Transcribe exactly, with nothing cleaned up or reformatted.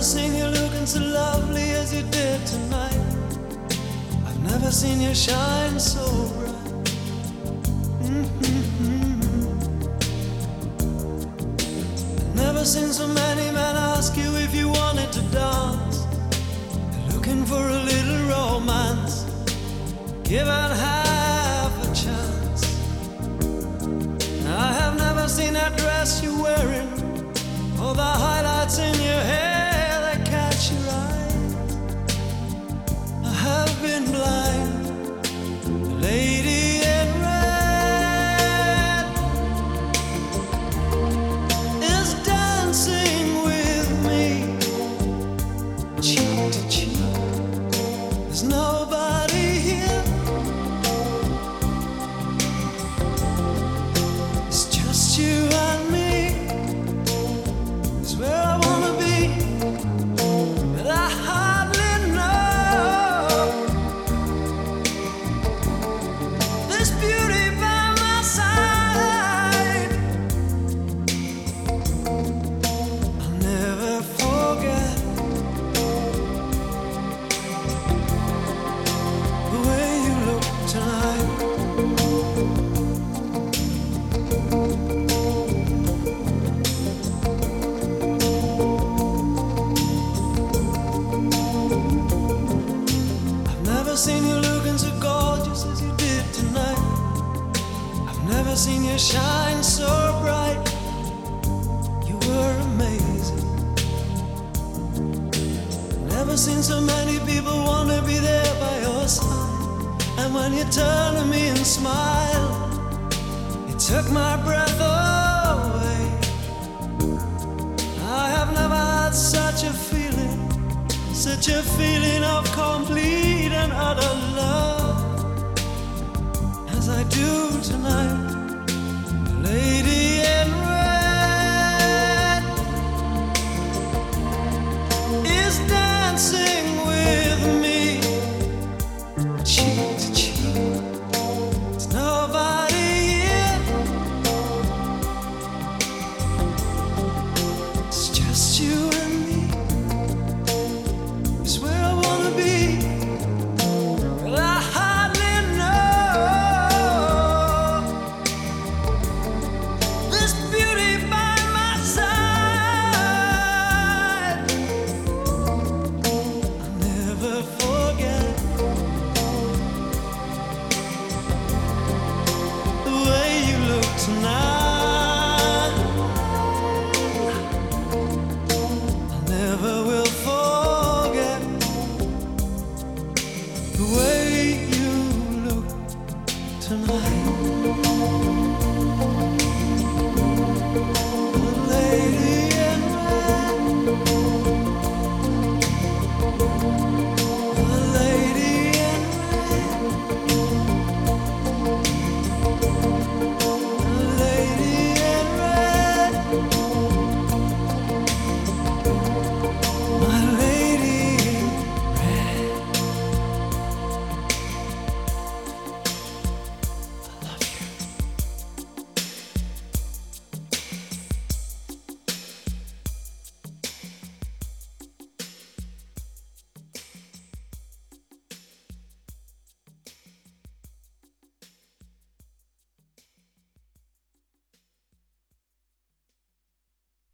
seen you looking so lovely as you did tonight. I've never seen you shine so bright. Mm-hmm. I've never seen so many men ask you if you wanted to dance. They're looking for a little romance, given half a chance. I have never seen that dress you're wearing, or the highlights in your hair that catch your eye. I have been blind. The lady in red is dancing with me, cheek to cheek. There's nobody here. It's just you and me. It's where I wanna be, but I hardly know. This beauty by my side, I'll never forget the way you look tonight. I've never seen you looking so gorgeous as you did tonight. I've never seen you shine so bright. You were amazing. Never seen so many people want to be there by your side. And when you turn to me and smile, it took my breath away.